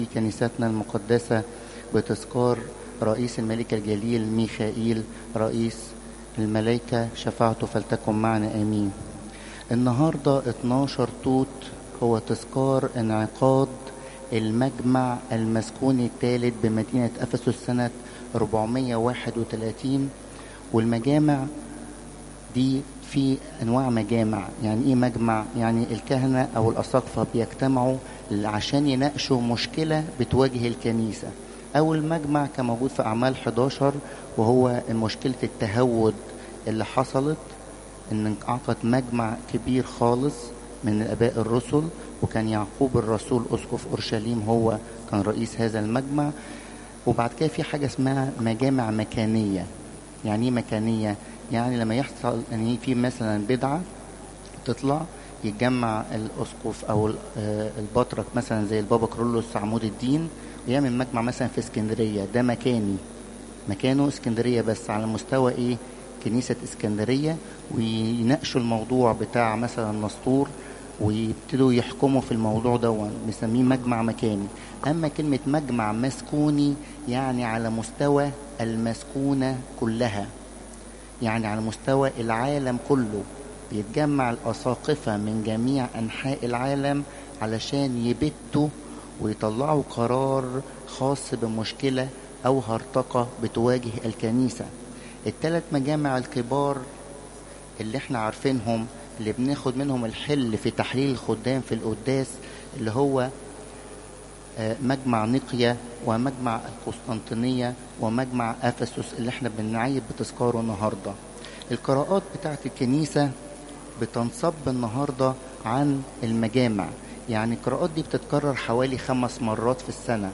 في كنيستنا المقدسة بتذكار رئيس الملائكة الجليل ميخائيل رئيس الملائكة، شفاعته فلتكن معنا آمين. النهاردة 12 توت هو تذكار انعقاد المجمع المسكوني الثالث بمدينة أفسس سنة 431. والمجامع دي في أنواع مجامع. يعني إيه مجمع؟ يعني الكهنة أو الأساقفة بيجتمعوا عشان يناقشوا مشكلة بتواجه الكنيسة. أول مجمع كان موجود في أعمال 11 وهو مشكلة التهود اللي حصلت، إن انعقد مجمع كبير خالص من الآباء الرسل، وكان يعقوب الرسول أسقف أورشليم هو كان رئيس هذا المجمع. وبعد كده في حاجة اسمها مجامع مكانية. يعني ايه مكانية؟ يعني لما يحصل ان في مثلا بدعة تطلع، يتجمع الأسقف أو البطرك مثلا زي البابا كرولوس عمود الدين ويعمل مجمع مثلا في اسكندرية. ده مكانه اسكندرية، بس على مستوى ايه؟ كنيسة اسكندرية، ويناقشوا الموضوع بتاع مثلا نسطور ويبتدوا يحكموا في الموضوع ده، بنسميه مجمع مكاني. أما كلمة مجمع مسكوني يعني على مستوى المسكونة كلها، يعني على مستوى العالم كله، بيتجمع الأساقفة من جميع أنحاء العالم علشان يبتوا ويطلعوا قرار خاص بمشكلة أو هرطقة بتواجه الكنيسة. الثلاث مجامع الكبار اللي احنا عارفينهم، اللي بناخد منهم الحل في تحليل الخدام في القداس، اللي هو مجمع نقيا ومجمع القسطنطينية ومجمع أفسس اللي احنا بنعيد بتذكاره النهاردة. القراءات بتاعت الكنيسة بتنصب النهاردة عن المجامع. يعني القراءات دي بتتكرر حوالي 5 مرات في السنة.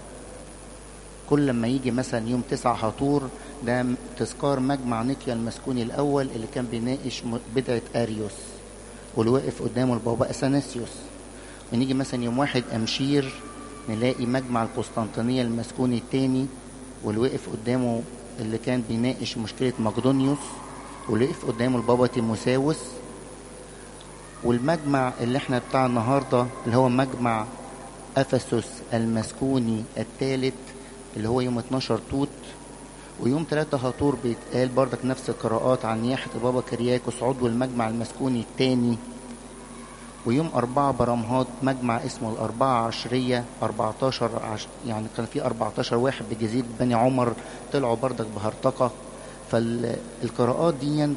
كل لما يجي مثلا يوم 9 هطور، ده تذكار مجمع نقيا المسكوني الأول اللي كان بيناقش بدعة أريوس واللي واقف قدامه البابا أثناسيوس. ونيجي مثلا يوم 1 أمشير نلاقي مجمع القسطنطينية المسكوني الثاني واللي وقف قدامه اللي كان بيناقش مشكلة مقدونيوس واللي وقف قدامه البابا تيموساوس. والمجمع اللي احنا بتاع النهاردة اللي هو مجمع أفسس المسكوني الثالث اللي هو يوم 12 توت. ويوم 3 هطور بيتقال بردك نفس القراءات عن نياحة البابا كرياكوس عضو المجمع المسكوني الثاني. ويوم 4 برمهات مجمع اسمه الأربعة عشرية 14 يعني كان في 14 واحد بجزيرة بني عمر طلعوا بردك بهرطقة. فالقراءات دي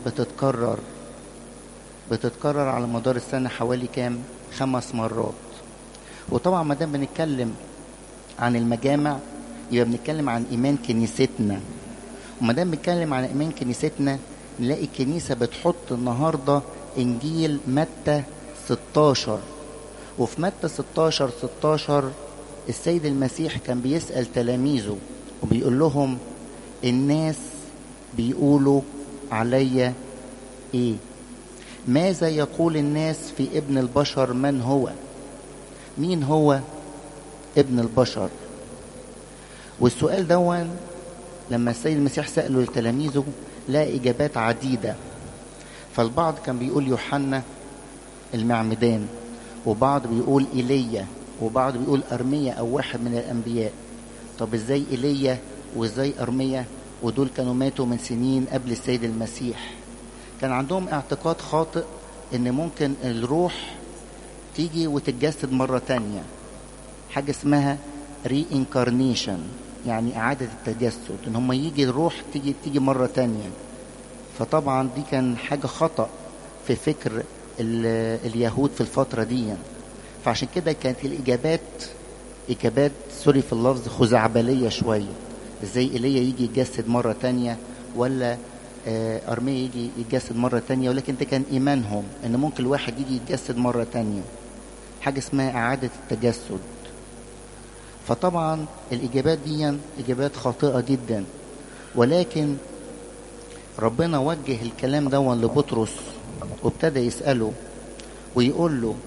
بتتكرر على مدار السنة حوالي 5 مرات. وطبعا ما دام بنتكلم عن المجامع يبقى بنتكلم عن إيمان كنيستنا. وما دام بنتكلم عن إيمان كنيستنا نلاقي الكنيسة بتحط النهاردة إنجيل متى 16. وفي متى 16 السيد المسيح كان بيسأل تلاميذه وبيقول لهم الناس بيقولوا عليا ايه؟ ماذا يقول الناس في ابن البشر؟ من هو؟ مين هو ابن البشر؟ والسؤال دون لما السيد المسيح سأله لتلاميذه لا إجابات عديدة. فالبعض كان بيقول يوحنا المعمدان، وبعض بيقول إيليا، وبعض بيقول أرميا أو واحد من الأنبياء. طب إزاي إيليا وإزاي أرميا؟ ودول كانوا ماتوا من سنين قبل السيد المسيح. كان عندهم اعتقاد خاطئ إن ممكن الروح تيجي وتتجسد مرة تانية، حاجة اسمها reincarnation، يعني إعادة التجسد، إن هم يجي الروح تيجي مرة تانية. فطبعا دي كان حاجة خطأ في فكر اليهود في الفترة دي. فعشان كده كانت إجابات سوري في اللفظ خزعبلية شوية. ازاي إيليا يجي يتجسد مرة تانية، ولا أرميا يجي يتجسد مرة تانية؟ ولكن ده كان إيمانهم إن ممكن الواحد يجي يتجسد مرة تانية، حاجة اسمها إعادة التجسد. فطبعا الإجابات دي إجابات خاطئة جدا. ولكن ربنا وجه الكلام ده لبطرس وابتدى يسأله ويقول له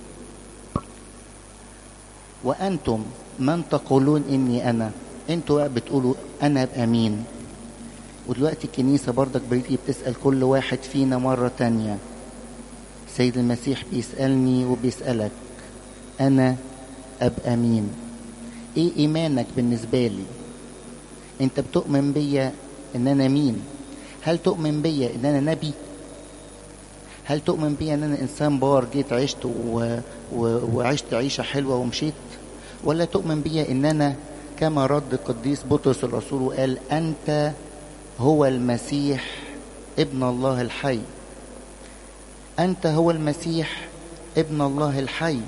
وأنتم من تقولون إني أنا؟ أنتوا بتقولوا أنا أبقى مين؟ ودلوقتي الكنيسة برضك بتسأل كل واحد فينا مرة تانية. سيد المسيح بيسألني وبيسألك أنا أبقى مين؟ ايه ايمانك بالنسبة لي؟ انت بتؤمن بيا ان انا مين؟ هل تؤمن بيا ان انا نبي؟ هل تؤمن بيا ان انا انسان بار جيت عشت وعشت عيشة حلوة ومشيت؟ ولا تؤمن بيا ان انا كما رد القديس بطرس الرسول وقال انت هو المسيح ابن الله الحي؟ انت هو المسيح ابن الله الحي.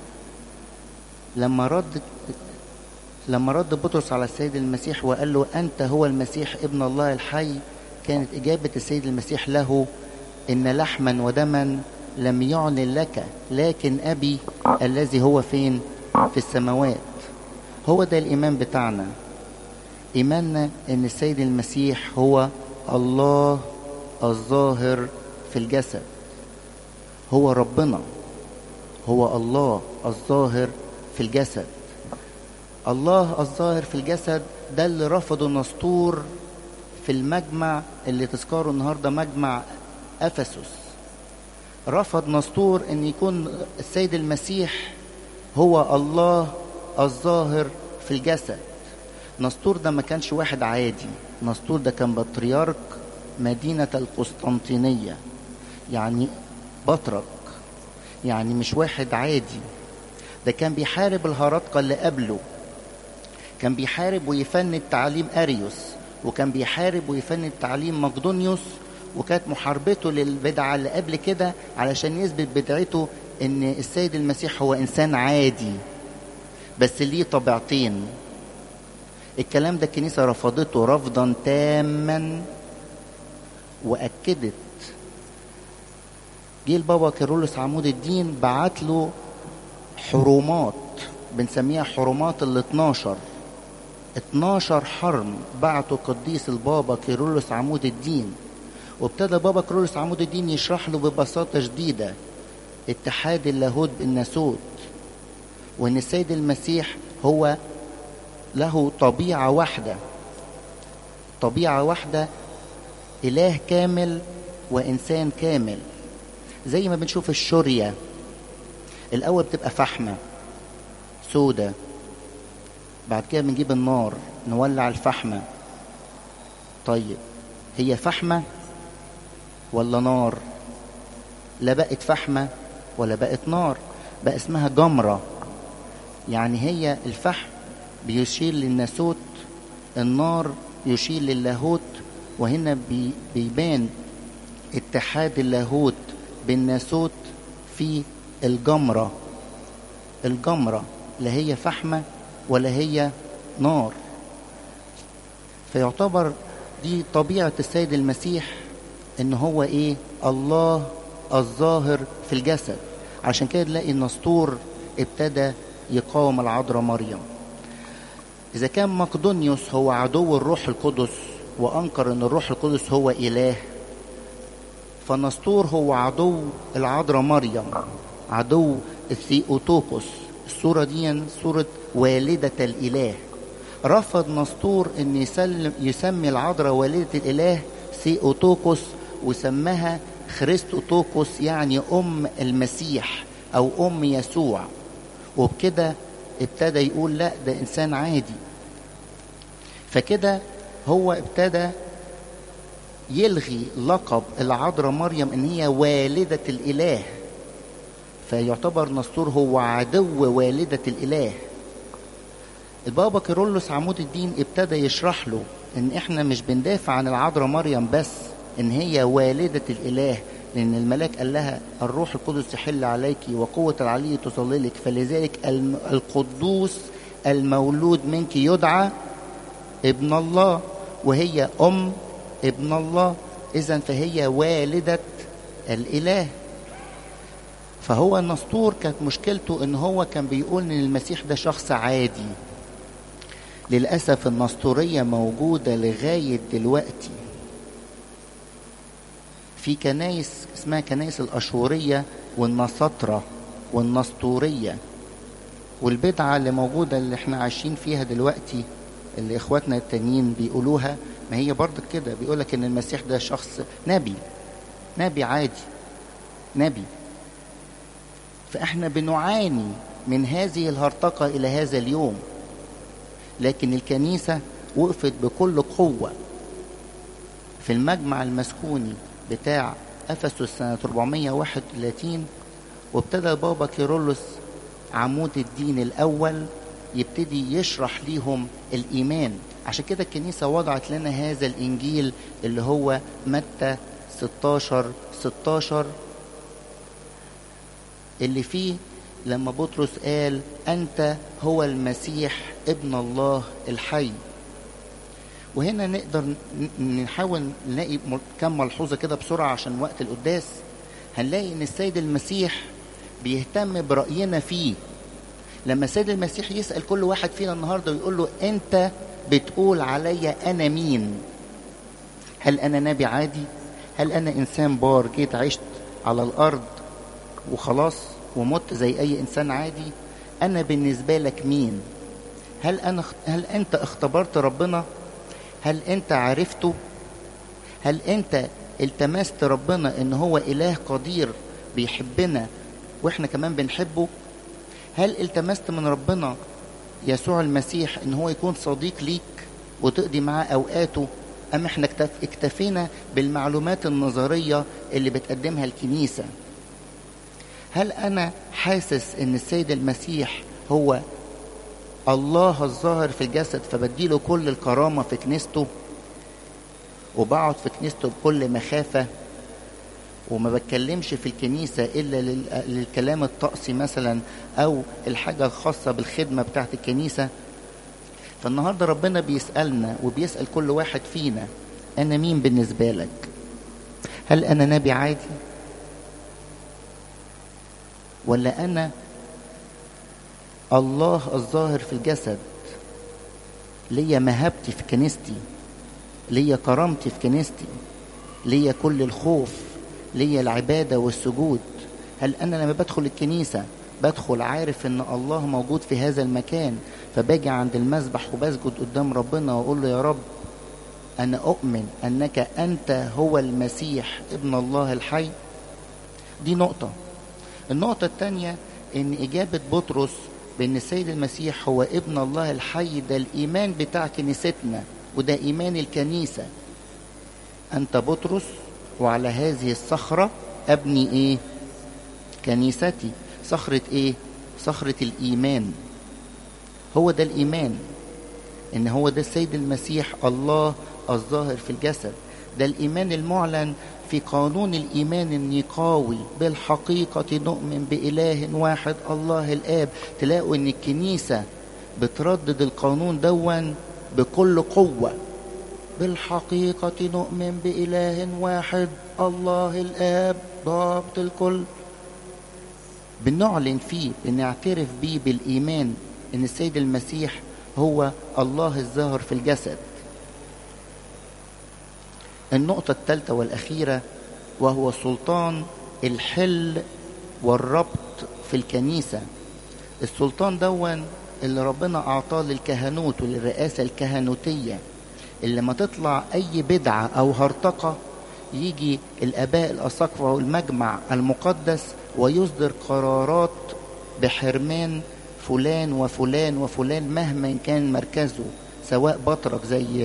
لما رد بطرس على السيد المسيح وقال له انت هو المسيح ابن الله الحي، كانت اجابة السيد المسيح له إن لحما ودما لم يعلن لك، لكن أبي الذي هو فين؟ في السماوات. هو ده الإيمان بتاعنا. إيماننا إن السيد المسيح هو الله الظاهر في الجسد، هو ربنا، هو الله الظاهر في الجسد. الله الظاهر في الجسد ده اللي رفضه نسطور في المجمع اللي تذكره النهارده مجمع أفسس. رفض نسطور ان يكون السيد المسيح هو الله الظاهر في الجسد. نسطور ده ما كانش واحد عادي، نسطور ده كان بطريرك مدينة القسطنطينية، يعني بطرك، يعني مش واحد عادي. ده كان بيحارب الهرطقة اللي قبله، كان بيحارب ويفند تعليم أريوس، وكان بيحارب ويفند تعليم مقدونيوس، وكانت محاربته للبدعة اللي قبل كده علشان يثبت بدعته ان السيد المسيح هو انسان عادي بس ليه طبيعتين. الكلام ده الكنيسة رفضته رفضا تاما واكدت. جه البابا كيرلس عمود الدين بعت له حرمات، بنسميها حرمات ال 12 حرم بعته قديس البابا كيرلس عمود الدين. وابتدى بابا كيرلس عمود الدين يشرح له ببساطة شديدة اتحاد اللاهوت بالناسوت، وان السيد المسيح هو له طبيعة واحدة، إله كامل وإنسان كامل. زي ما بنشوف الشورية الأول بتبقى فحمة سودة، بعد كده بنجيب النار نولع الفحمة. طيب هي فحمة ولا نار؟ لا بقت فحمة ولا بقت نار، بقى اسمها جمرة. يعني هي الفحم بيشير للناسوت، النار يشير للاهوت. وهنا بيبان اتحاد اللاهوت بالناسوت في الجمرة لا هي فحمة ولا هي نار. فيعتبر دي طبيعة السيد المسيح ان هو ايه؟ الله الظاهر في الجسد. عشان كده نلاقي النسطور ابتدى يقاوم العذراء مريم. اذا كان مقدونيوس هو عدو الروح القدس وانكر ان الروح القدس هو اله، فالنسطور هو عدو العذراء مريم، عدو الثيوتوكوس. الصورة دي صورة والدة الاله. رفض نسطور ان يسمي العذراء والدة الاله ثيوتوكوس، وسماها خريستوتوكوس، يعني ام المسيح او ام يسوع. وبكده ابتدى يقول لا ده انسان عادي. فكده هو ابتدى يلغي لقب العذراء مريم ان هي والدة الاله، فيعتبر نسطور هو عدو والدة الاله. البابا كيرلس عمود الدين ابتدى يشرح له ان احنا مش بندافع عن العذراء مريم بس ان هي والدة الاله، لان الملاك قال لها الروح القدس يحل عليك وقوة العلي تظللك، فلذلك القدوس المولود منك يدعى ابن الله، وهي ام ابن الله، اذا فهي والدة الاله. فهو النسطور كانت مشكلته ان هو كان بيقول ان المسيح ده شخص عادي. للأسف النسطورية موجودة لغاية دلوقتي في كنايس اسمها كنايس الأشورية والنسطرة والنسطورية. والبدعة اللي موجودة اللي احنا عايشين فيها دلوقتي اللي اخواتنا التانيين بيقولوها، ما هي برضه كده، بيقولك ان المسيح ده شخص نبي عادي، نبي. فاحنا بنعاني من هذه الهرطقة الى هذا اليوم. لكن الكنيسة وقفت بكل قوة في المجمع المسكوني بتاع أفسس سنة 431، وابتدى البابا كيرلس عمود الدين الأول يبتدي يشرح ليهم الإيمان. عشان كده الكنيسة وضعت لنا هذا الإنجيل اللي هو متى 16 اللي فيه لما بطرس قال أنت هو المسيح ابن الله الحي. وهنا نقدر نحاول نلاقي كم ملحوظة كده بسرعة عشان وقت القداس. هنلاقي ان السيد المسيح بيهتم برأينا فيه. لما السيد المسيح يسأل كل واحد فينا النهاردة ويقول له انت بتقول عليا انا مين؟ هل انا نبي عادي؟ هل انا انسان بار جيت عشت على الارض وخلاص ومت زي اي انسان عادي؟ انا بالنسبة لك مين؟ هل انت اختبرت ربنا؟ هل انت عرفته؟ هل انت التمست ربنا ان هو اله قدير بيحبنا واحنا كمان بنحبه؟ هل التمست من ربنا يسوع المسيح ان هو يكون صديق ليك وتقضي معاه اوقاته؟ ام احنا اكتفينا بالمعلومات النظرية اللي بتقدمها الكنيسة؟ هل انا حاسس ان السيد المسيح هو الله الظاهر في الجسد فبديله كل الكرامة في كنيسته وبقعد في كنيسته بكل مخافة وما بتكلمش في الكنيسة إلا للكلام الطقسي مثلا أو الحاجة الخاصة بالخدمة بتاعت الكنيسة؟ فالنهاردة ربنا بيسألنا وبيسأل كل واحد فينا أنا مين بالنسبة لك؟ هل أنا نبي عادي؟ ولا أنا الله الظاهر في الجسد؟ ليا مهابتي في كنيستي، ليا كرامتي في كنيستي، ليا كل الخوف، ليا العبادة والسجود. هل أنا لما بدخل الكنيسة بدخل عارف أن الله موجود في هذا المكان فباجي عند المسبح وبسجد قدام ربنا وأقول له يا رب أنا أؤمن أنك أنت هو المسيح ابن الله الحي؟ دي نقطة. النقطة الثانية أن إجابة بطرس بأن السيد المسيح هو ابن الله الحي ده الإيمان بتاع كنيستنا وده إيمان الكنيسة. أنت بطرس وعلى هذه الصخرة أبني إيه؟ كنيستي. صخرة إيه؟ صخرة الإيمان. هو ده الإيمان، إن هو ده السيد المسيح الله الظاهر في الجسد. ده الإيمان المعلن في قانون الإيمان النقاوي بالحقيقة نؤمن بإله واحد الله الآب. تلاقوا إن الكنيسة بتردد القانون دون بكل قوة. بالحقيقة نؤمن بإله واحد الله الآب ضابط الكل. بنعلن فيه، بنعترف بيه بالإيمان إن السيد المسيح هو الله الظاهر في الجسد. النقطة الثالثة والأخيرة وهو سلطان الحل والربط في الكنيسة. السلطان دون اللي ربنا أعطاه للكهنوت وللرئاسة الكهنوتية، اللي ما تطلع أي بدعة أو هرطقة يجي الآباء الأساقفة والمجمع المقدس ويصدر قرارات بحرمان فلان وفلان وفلان مهما كان مركزه، سواء بطرك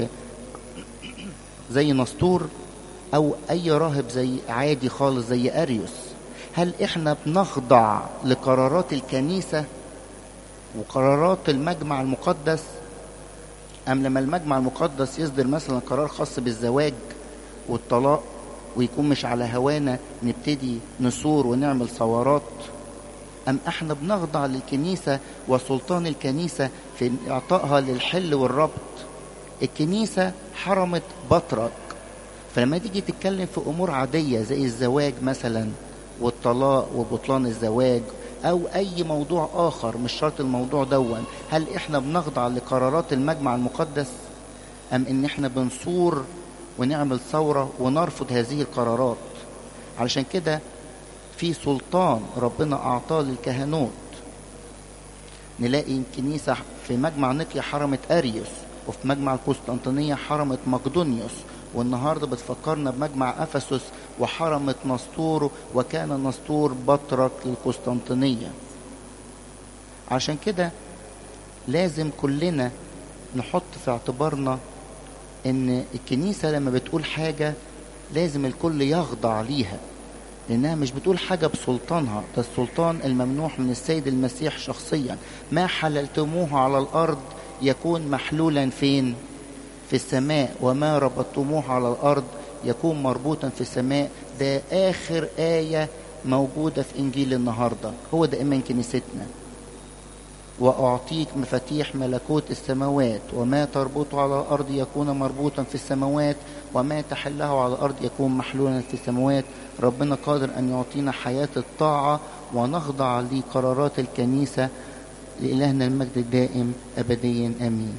زي نسطور أو أي راهب زي عادي خالص زي أريوس. هل إحنا بنخضع لقرارات الكنيسة وقرارات المجمع المقدس؟ أم لما المجمع المقدس يصدر مثلا قرار خاص بالزواج والطلاق ويكون مش على هوانا نبتدي نثور ونعمل ثورات؟ أم احنا بنخضع للكنيسة وسلطان الكنيسة في إعطائها للحل والربط؟ الكنيسة حرمت بطرك، فلما تيجي تتكلم في أمور عادية زي الزواج مثلا والطلاق وبطلان الزواج أو أي موضوع آخر مش شرط الموضوع دون، هل إحنا بنخضع لقرارات المجمع المقدس أم إن إحنا بنصور ونعمل ثورة ونرفض هذه القرارات؟ علشان كده في سلطان ربنا أعطاه للكهنوت. نلاقي الكنيسة في مجمع نقيا حرمت أريوس، وفي مجمع القسطنطينية حرمت مقدونيوس، والنهاردة بتفكرنا بمجمع أفسس وحرمت نسطور، وكان نسطور بطرك للقسطنطينية. عشان كده لازم كلنا نحط في اعتبارنا ان الكنيسة لما بتقول حاجة لازم الكل يخضع ليها، لانها مش بتقول حاجة بسلطانها، ده السلطان الممنوح من السيد المسيح شخصيا. ما حللتموه على الارض يكون محلولا فين؟ في السماء، وما ربطتموه على الارض يكون مربوطا في السماء. ده اخر آية موجودة في انجيل النهاردة، هو ده ايمان كنيستنا. وأعطيك مفاتيح ملكوت السماوات، وما تربطه على الأرض يكون مربوطا في السماوات، وما تحله على الأرض يكون محلولا في السماوات. ربنا قادر أن يعطينا حياة الطاعة ونخضع لقرارات الكنيسة. لإلهنا المجد الدائم أبديا آمين.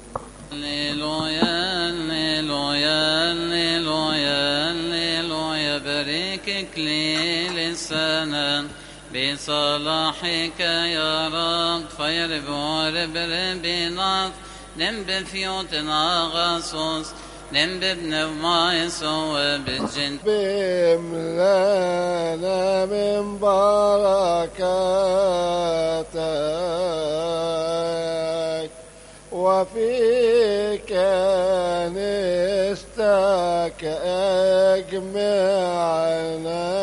هللويا هللويا هللويا هللويا. باركك للسنة بصلاحك يا رب، فيرب ورب ربنا نم بفيوتنا غصوص نم بابن ما يسوى بالجن بملانا من بركاتك، وفي كنيستك أجمعنا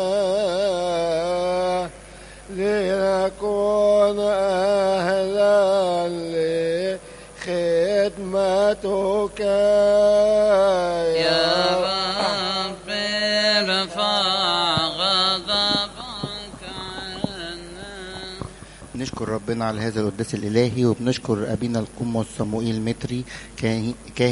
لنكون أهلا لخدمتك يا رب. ارفع غضبك عنا. نشكر ربنا على هذا القداس الإلهي، وبنشكر أبينا القمص صموئيل متري كاهن